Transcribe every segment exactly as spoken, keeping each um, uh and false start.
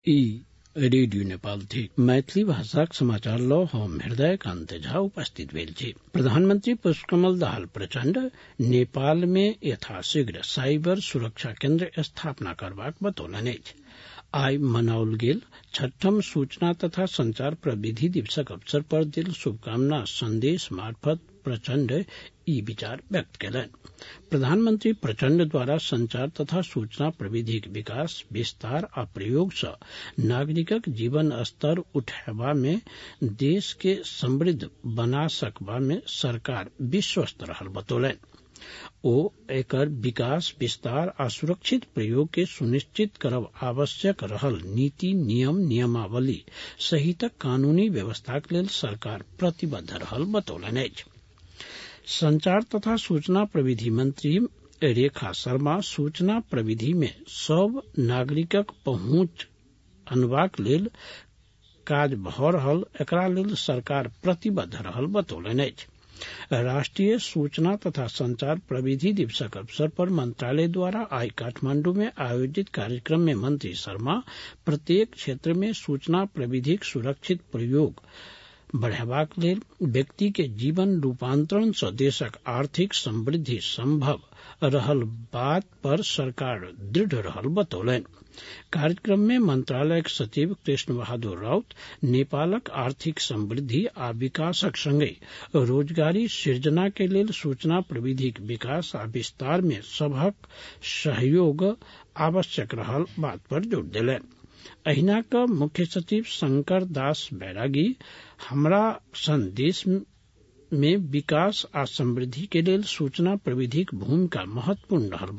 ई रेडियो नेपाल थी मैथिली भाषाक समाचार लो हम हृदय कांत झा उपस्थित भेल छी। प्रधानमंत्री पुष्पकमल दाहाल प्रचंड नेपाल में यथाशीघ्र साइबर सुरक्षा केन्द्र स्थापना करबाक बतौलनि अछि। आइ मनाओल गेल छठम सूचना तथा संचार प्रविधि दिवसक अवसर पर दिल शुभकामना संदेश मार्फत प्रचंड ई विचार व्यक्त केलनि। प्रधानमंत्री प्रचंड द्वारा संचार तथा सूचना प्रविधिक विकास विस्तार आ प्रयोग सँ नागरिकक जीवन स्तर उठेबा में देश के समृद्ध बना सकबा में सरकार विश्वस्त रहल बतौलनि। ओ एकर विकास विस्तार आ सुरक्षित प्रयोग के सुनिश्चित करब आवश्यक रहल नीति नियम नियमावली सहितक कानूनी व्यवस्थाक लेल सरकार प्रतिबद्ध रहल बतौलनि अछि। संचार तथा सूचना प्रविधि मंत्री रेखा शर्मा सूचना प्रविधि में सब नागरिकक पहुंच अनबाक लेल काज भ रहल एकरा लेल सरकार प्रतिबद्ध रहल बतौलनि अछि। राष्ट्रीय सूचना तथा संचार प्रविधि दिवसक अवसर पर मंत्रालय द्वारा आई काठमांडू में आयोजित कार्यक्रम में मंत्री शर्मा प्रत्येक क्षेत्र में सूचना प्रविधिक सुरक्षित प्रयोग बढ़ेबाक लेल व्यक्ति के जीवन रूपांतरण सँ देशक आर्थिक समृद्धि संभव रहल बात पर सरकार दृढ़ रहल बतौलनि। कार्यक्रम में मंत्रालयक सचिव कृष्ण बहादुर राउत नेपालक आर्थिक समृद्धि आ विकासक संगे रोजगारी सृजना के लेल सूचना प्रविधिक विकास आ विस्तार में सभक सहयोग आवश्यक रहल बात पर जोर देलनि। अहिना क मुख्य सचिव शंकर दास बैरागी हमरा संदेश में विकास आ समृद्धि के लेल सूचना प्रविधिक भूमिका महत्वपूर्ण रहल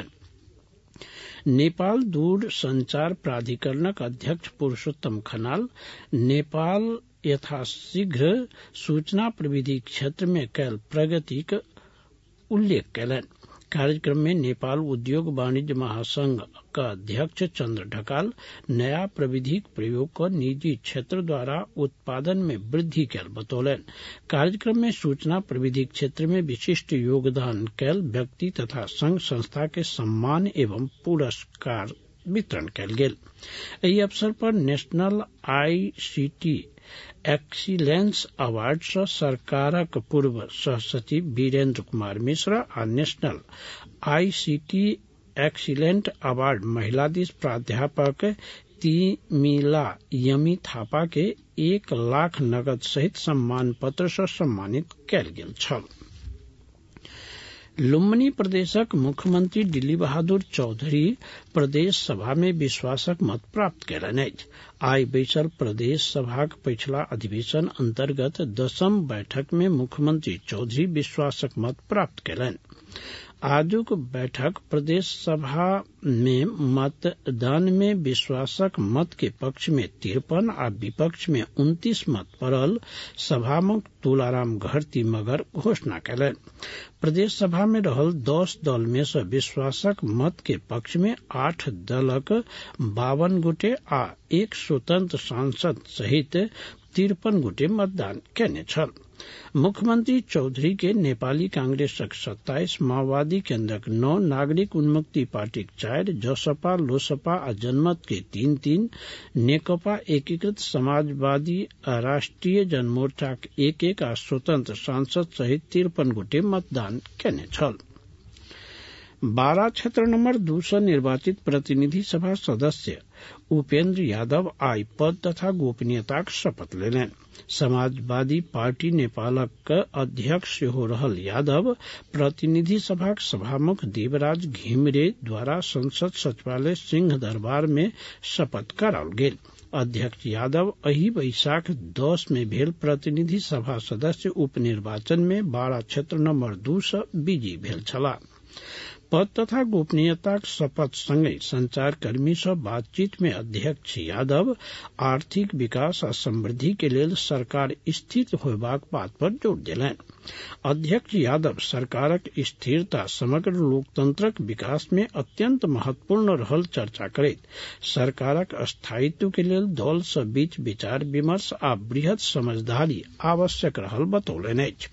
बतौलनि। नेपाल दूर संचार प्राधिकरणक अध्यक्ष पुरुषोत्तम खनाल नेपाल यथाशीघ्र सूचना प्रविधि क्षेत्र में कैल प्रगतिक उल्लेख कयलनि। कार्यक्रम में नेपाल उद्योग वाणिज्य महासंघ का अध्यक्ष चंद्र ढकाल नया प्रविधिक प्रयोग कर निजी क्षेत्र द्वारा उत्पादन में वृद्धि कैल बतौलनि। कार्यक्रम में सूचना प्रविधिक क्षेत्र में विशिष्ट योगदान कैल व्यक्ति तथा संघ संस्था के सम्मान एवं पुरस्कार वितरण कैल गेल। एहि अवसर पर नेशनल आईसीटी एक्सीलेंस अवार्ड सँ सरकारक पूर्व सहसचिव वीरेंद्र कुमार मिश्र आ नेशनल आईसीटी एक्सीलेंट अवार्ड महिला दिस प्राध्यापक तिमिला यमी थापा के एक लाख नगद सहित सम्मान पत्र सँ सम्मानित कैल गेल छल। लुम्बिनी प्रदेशक मुख्यमंत्री दिल्ली बहादुर चौधरी प्रदेश सभा में विश्वासक मत प्राप्त कयलनि अछि। आई बैसल प्रदेश सभाक पिछला अधिवेशन अंतर्गत दसम बैठक में मुख्यमंत्री चौधरी विश्वासक मत प्राप्त कयलनि। आजुक बैठक प्रदेश सभा में मतदान में विश्वासक मत के पक्ष में तिरपन आ विपक्ष में उनतीस मत पड़ल सभामुख तुलाराम घरती मगर घोषणा कयलनि। प्रदेश सभा में रहल दस दल में से विश्वासक मत के पक्ष में आठ दलक बावन गोटे आ एक स्वतंत्र सांसद सहित तिरपन गोटे मतदान केने छल। मुख्यमंत्री चौधरी के नेपाली कांग्रेसक सत्ताईस माओवादी केन्द्रक नौ नागरिक उन्मुक्ति पार्टीक चारि जसपा लोसपा आ जनमत के तीन तीन नेकपा एकीकृत समाजवादी आ राष्ट्रीय जनमोर्चाक एक एक आ स्वतंत्र सांसद सहित तिरपन गोटे मतदान केने छल। बारा क्षेत्र नंबर दू सौ निर्वाचित प्रतिनिधि सभा सदस्य उपेंद्र यादव आई पद तथा गोपनीयताक शपथ लेलनि। समाजवादी पार्टी नेपालक अध्यक्ष सेहो रहल यादव प्रतिनिधि सभाक सभामुख देवराज घिमिरे द्वारा संसद सचिवालय सिंह दरबार में शपथ कराओल गेल। अध्यक्ष यादव एहि बैसाख दस में भेल प्रतिनिधि सभा सदस्य उपनिर्वाचन में बारा क्षेत्र नंबर दू सौ विजयी भेल छलाह। पद तथा गोपनीयताक शपथ संगे संचारकर्मी सँ बातचीत में अध्यक्ष यादव आर्थिक विकास आ समृद्धि के लेल सरकार स्थिर होयबाक बात पर जोर देलनि। अध्यक्ष यादव सरकारक स्थिरता समग्र लोकतंत्रक विकास में अत्यंत महत्वपूर्ण रहल चर्चा करैत सरकारक स्थायित्व के लेल दल सँ बीच विचार विमर्श आ बृहत समझदारी आवश्यक रहल बतौलनि अछि।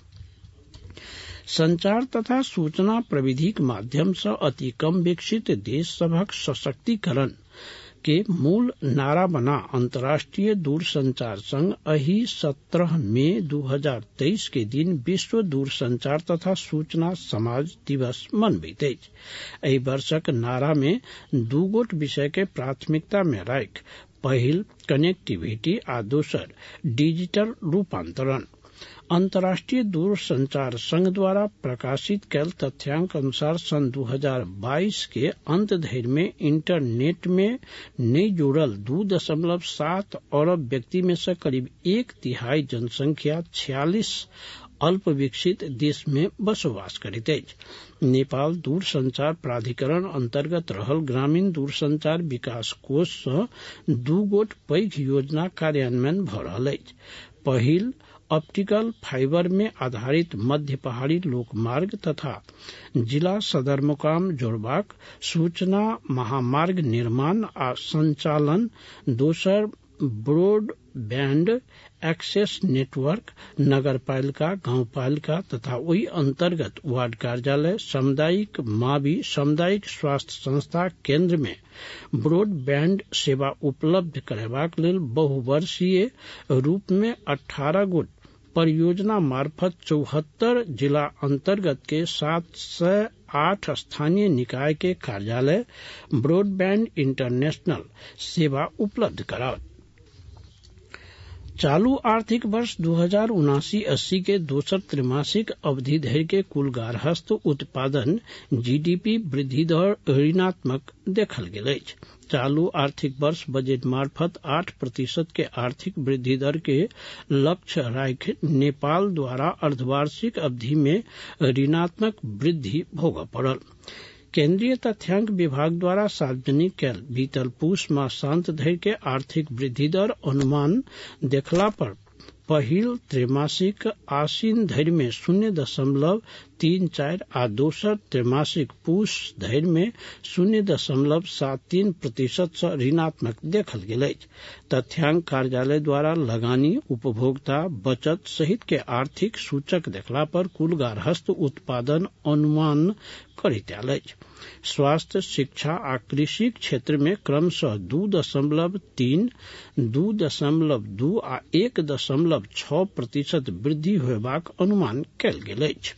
संचार तथा सूचना प्रविधिक माध्यम सँ अति कम विकसित देश सभक सशक्तिकरण के मूल नारा बना अंतर्राष्ट्रीय दूरसंचार संघ अही सत्रह मई दो हजार तेईस के दिन विश्व दूरसंचार तथा सूचना समाज दिवस मनबैत अछि। एहि वर्षक नारा में दू गोट विषय के प्राथमिकता में राखि पहिल कनेक्टिविटी आ दोसर डिजिटल रूपांतरण। अंतर्राष्ट्रीय दूरसंचार संघ द्वारा प्रकाशित कैल तथ्यांक अनुसार सन दो हजार बाईस के अंत धरि में इंटरनेट में नहीं जुड़ल दो दशमलव सात अरब व्यक्ति में से करीब एक तिहाई जनसंख्या छियालीस अल्प विकसित देश में बसोबास करैत अछि। नेपाल दूरसंचार प्राधिकरण अंतर्गत रहल ग्रामीण दूरसंचार विकास कोष सँ दू गोट पैघ योजना कार्यान्वयन भ रहल अछि। पहिल ऑप्टिकल फाइबर में आधारित मध्य पहाड़ी लोकमार्ग तथा जिला सदरमुकाम जोड़बाक सूचना महामार्ग निर्माण आ संचालन, दोसर ब्रॉडबैंड एक्सेस नेटवर्क नगरपालिका, गांवपालिका तथा ओहि अंतर्गत वार्ड कार्यालय, सामुदायिक मावी, सामुदायिक स्वास्थ्य संस्था केंद्र में ब्रॉडबैंड सेवा उपलब्ध करबाक लेल बहुवर्षीय रूप में अठारह गोट परियोजना मार्फत चौहत्तर जिला अंतर्गत के सात सौ आठ स्थानीय निकाय के कार्यालय ब्रॉडबैंड इंटरनेशनल सेवा उपलब्ध कराओ। चालू आर्थिक वर्ष दो हजार उनासी अस्सी के दोसर त्रैमासिक अवधि धरि के कुल गार्हस्थ उत्पादन जीडीपी वृद्धि दर ऋणात्मक देखल गेल अछि। चालू आर्थिक वर्ष बजट मार्फत आठ प्रतिशत के आर्थिक वृद्धि दर के लक्ष्य राखि नेपाल द्वारा अर्धवार्षिक अवधि में ऋणात्मक वृद्धि भोगऽ पड़ल। केंद्रीय तथ्यांक विभाग द्वारा सार्वजनिक कैल बीतल पूस मासांत धरि के आर्थिक वृद्धि दर अनुमान देखला पर पहिल त्रैमासिक आसीन धरि में शून्य दशमलव तीन चार आ दोसर त्रैमासिक पूस धरि में शून्य दशमलव सात तीन प्रतिशत से ऋणात्मक देखल गेल अछि। तथ्यांक कार्यालय द्वारा लगानी, उपभोक्ता, बचत सहित के आर्थिक सूचक देखला पर कुल गार्हस्थ उत्पादन अनुमान करैत आयल अछि। स्वास्थ्य, शिक्षा आ कृषि क्षेत्र में क्रमशः दू दशमलव तीन, दू दशमलव दू आ एक दशमलव छह प्रतिशत वृद्धि होयबाक अनुमान कयल गेल अछि।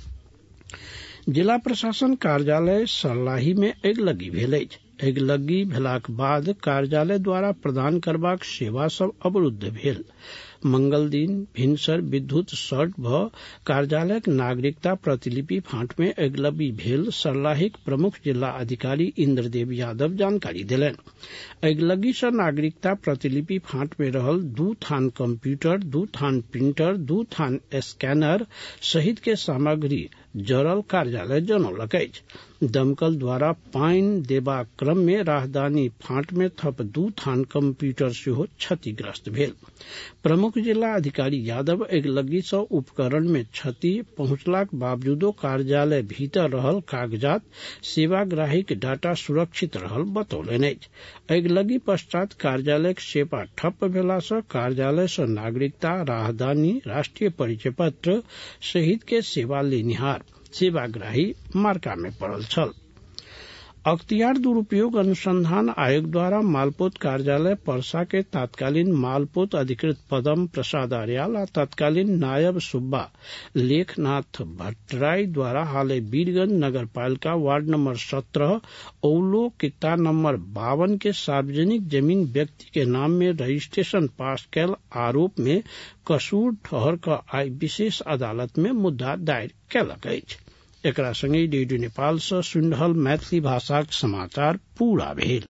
जिला प्रशासन कार्यालय सर्लाही में अगिलगी भेल अछि। अगिलगी भेलाक बाद कार्यालय द्वारा प्रदान करबाक सेवा सब अवरुद्ध भेल। मंगल दिन भिनसर विद्युत शॉर्ट भ कार्यालयक नागरिकता प्रतिलिपि फांट में अगिलगी भेल सर्लाहीक प्रमुख जिला अधिकारी इंद्रदेव यादव जानकारी देलनि। अगिलगी से नागरिकता प्रतिलिपि फांट में रहल दू थान कंप्यूटर, दू थान प्रिंटर, दू थान स्कैनर सहित के सामग्री जरल कार्यालय जनौलक अछि। दमकल द्वारा पानि देबाक क्रम में राहदानी फांट में थप दू थान कंप्यूटर सेहो क्षतिग्रस्त भेल। प्रमुख जिला अधिकारी यादव अगिलगी सँ उपकरण में क्षति पहुंचलाक बावजूदो कार्यालय भीतर रहल कागजात, सेवाग्राहीक डाटा सुरक्षित रहल बतौलनि अछि। अगिलगी पश्चात कार्यालयक सेवा ठप्प भेला सँ कार्यालय सँ नागरिकता, राहदानी, राष्ट्रीय परिचय पत्र सहित के सेवा लेनिहार सेवाग्राही मार्का में पड़ल छल। अख्तियार दुरुपयोग अनुसंधान आयोग द्वारा मालपोत कार्यालय पर्सा के तत्कालीन मालपोत अधिकृत पदम प्रसाद आर्याल आ तत्कालीन नायब सुब्बा लेखनाथ भट्टराई द्वारा हालै वीरगंज नगरपालिका वार्ड नंबर सत्रह औलो कित्ता नंबर बावन के सार्वजनिक जमीन व्यक्ति के नाम में रजिस्ट्रेशन पास कैल आरोप में कसूर ठहर क आइ विशेष अदालत में मुद्दा दायर कैलक अछि। एकरा संगे रेडियो नेपाल सँ सुनि रहल मैथिली भाषाक समाचार पूरा भेल।